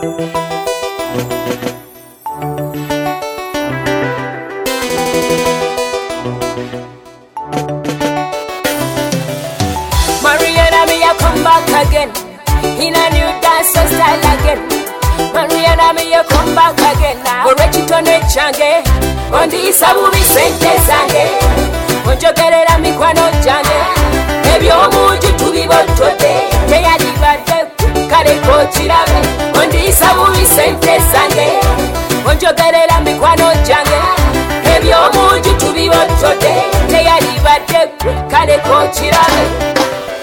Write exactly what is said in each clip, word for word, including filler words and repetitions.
Mariana, me a come back again in a new dance style again. Mariana, me a come back again now. Orechito ne change, ondi isabu bisente zange. Onjogerera mikwano jange, ebyo omuntu tubibotode. Teyalibadde kale kokirabe, ondi isabu bisente zange. Onjogerera mikwano jange, ebyo omuntu tubibotode. Teyalibadde kale kokirabe.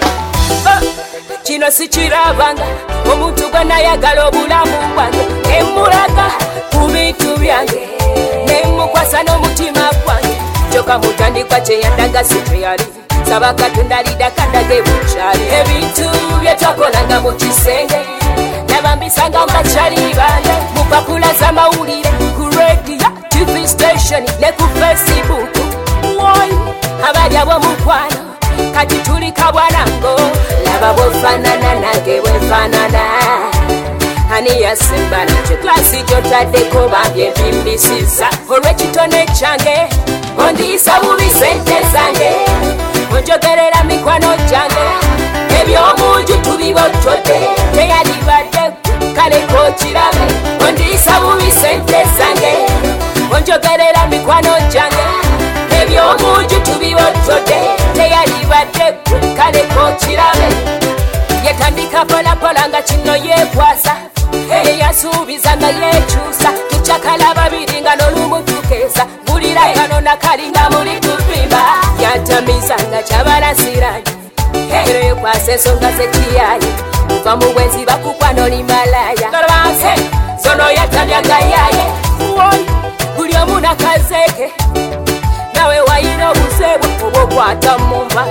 Kino sikirabanga omuntu gwe nayagala obulamu bwange, emmulaga ku bintu byange nemukwasa n'omutima gwange. Kyokka mutandikwa kyeyandaga si kyeyali, saba Katonda lidakandage bukyali. Ebintu bye twakolanga mu kisenge nabambisanga mbakyali bange, mu papula z'amawulire, ku radio, T V station ne ku Facebook. Woy abali ab'omukwano kati tuli kabwanango, laba bwefaanana nange bwefaanana. Ani yasemba nakyo klasi gy'otaddeko bambye mbimbisiza. Olw'ekitone kyange ondiyisa bubi sente zange, onjogerera mikwano gyange, eby'omunju tubibotode. Teyalibadde kale kokirabe, ondiyisa bubi sente zange, onjogerera mikwano gyange, eby'omunju tubibotode. Teyalibadde kale kokirabe. Yetandika polapola nga kino yekwasa, eyasuubiza nga yekyusa. Tukyakala babiri nga n'olumu tukeesa, bulira kano nakali nga muli tubimba. Yantamiza nga kyabalasiranye, ero yekwasa ensonga zekiyaye. Muva mu bwenzi bakukwa n'oli malaya, zono yatamyaga yaye. Buli omu nakazeeke, nawe wayina obuzeebwe obwokwata mumba.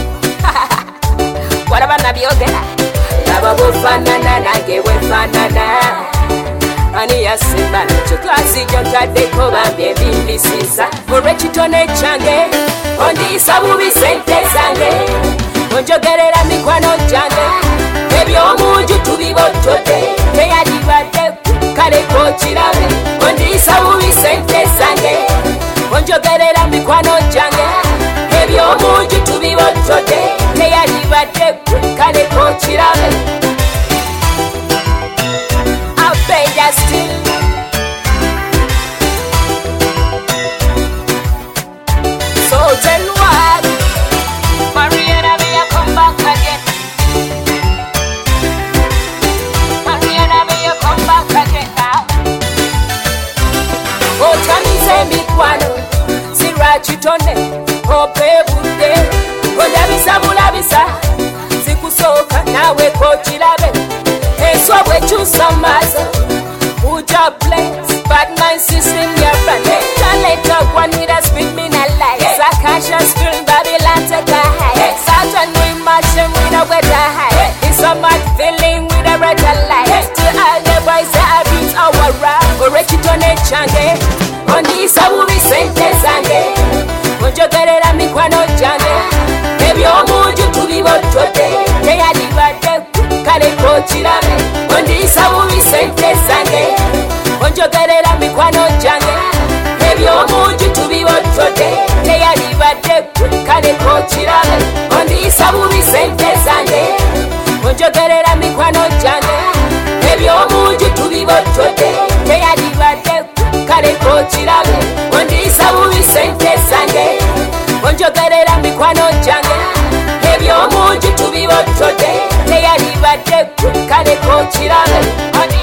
Walaba nabyogera, laba bwefaanana nange bwefaanana. Ani yasemba nakyo klasi gy'otaddeko bambye mbimbisiza. Olw'ekitone kyange ondiyisa bubi sente zange, onjogerera mikwano gyange, eby'omunju tubibotode. Teyalibadde kale kokirabe, ondiyisa bubi sente zange, onjogerera mikwano gyange, eby'omunju tubibotode. Teyalibadde kale kokirabe. Abeya still so then what? Mariana, me a come back again. Mariana, me a come back again now. Oh, tamize mikwano sira kitone opebudde, ondabisa bulabisa sikusooka nawe kokirabe. Enswa bwekyusa maaso uja bless, bad mind system your friend. Talent of one with a speak me not lies. I can't just feel Babylon take a high. Saturn we match him with a weather high. It's a mad feeling with a red light. To all the boys that have beat our rap. Orechitone change, ondiyisa bubi sente zange, onjogerera mikwano gyange, eby'omunju tubibotode. Teyalibadde kale kokirabe, ondiyisa bubi sente zange, onjogerera mikwano gyange, eby'omunju tubibotode. Teyalibadde kale kokirabe, ondiyisa bubi sente zange, onjogerera mikwano gyange, eby'omunju tubibotode. Teyalibadde kale kokirabe, ondiyisa bubi sente zange, onjogerera mikwano gyange, eby'omunju tubibotode. Teyalibadde kale kokirabe.